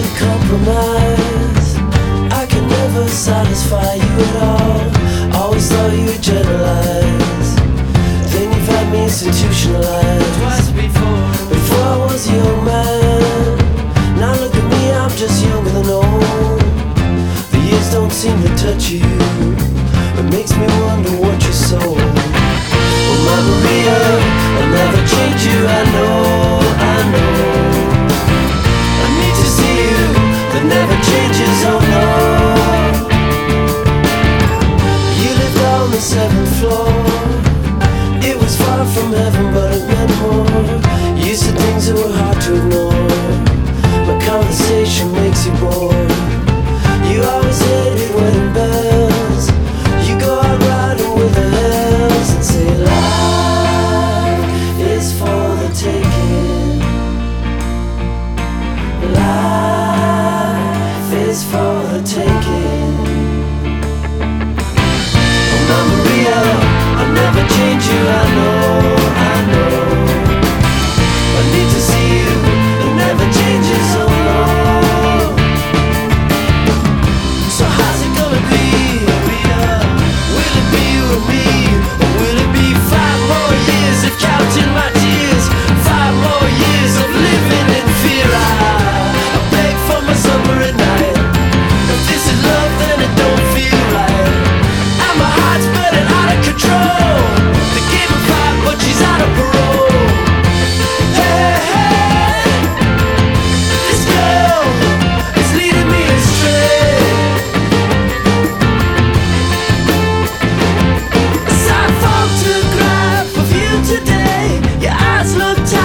compromise. I can never satisfy you at all. Always thought you would generalize. Then you've had me institutionalized. Twice Before I was a young man. Now look at me, I'm just younger than old. The years don't seem to touch you. It makes me wonder what you sold. Oh, my Maria, I'll never change you, I know. I need to see you, that never changes, oh no. You lived on the 7th floor. It was far from heaven, but it meant more. You said things that were hard to ignore. My conversation makes you bored. You always hated wedding bells. You go out riding with the hells and say life is for the taking. Life is for the taking. Oh, my Maria, I'll never change you, I know. I need to see you, it never changes, oh no. So how's it gonna be, Maria? Will it be you and me? Or will it be 5 more years of counting my tears? 5 more years of living in fear. I beg for my summer at night. If this is love, then it don't feel right. And my heart's burning out of control. They gave her 5, but she's out of parole. Hey, hey, this girl is leading me astray. A sad photograph of you today. Your eyes look tired.